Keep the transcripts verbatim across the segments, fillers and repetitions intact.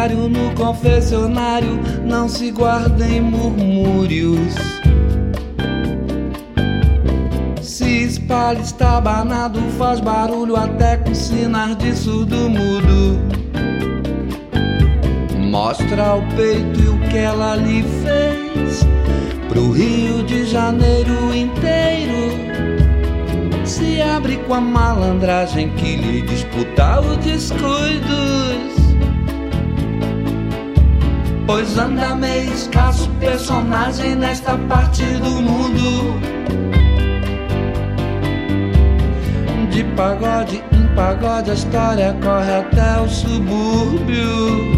otário no confessionário não se guarda em murmúrios. Se espalha estabanado, faz barulho até com sinais de surdo-mudo. Mostra o peito e o que ela lhe fez pro Rio de Janeiro inteiro. Se abre com a malandragem que lhe disputa os descuidos. Pois anda meio escasso personagem nesta parte do mundo. De pagode em pagode a história corre até o subúrbio.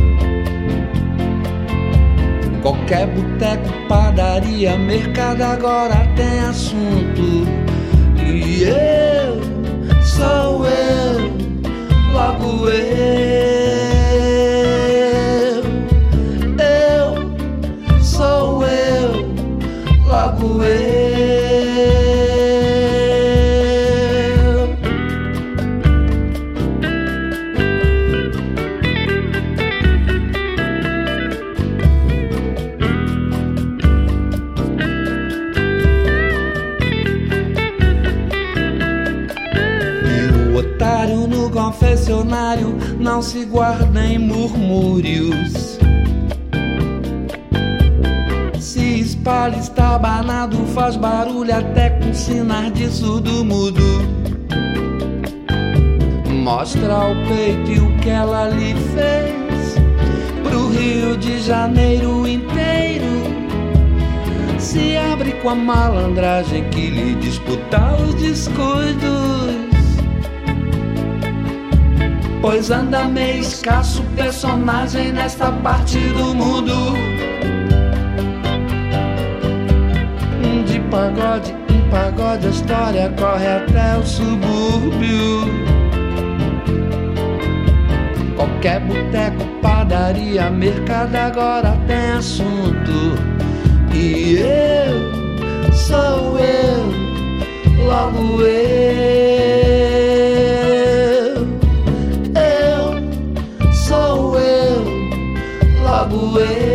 Qualquer boteco, padaria, mercado agora tem assunto. E eu sou eu, logo eu. Eu sou eu, logo eu. No confessionário não se guarda em murmúrios. Se espalha estabanado, faz barulho até com sinais de surdo-mudo. Mostra o peito e o que ela lhe fez pro Rio de Janeiro inteiro. Se abre com a malandragem que lhe disputa os descuidos. Pois anda meio escasso personagem nesta parte do mundo. De pagode em pagode a história corre até o subúrbio. Qualquer boteco, padaria, mercado agora tem assunto. E eu sou eu, logo eu. Logo eu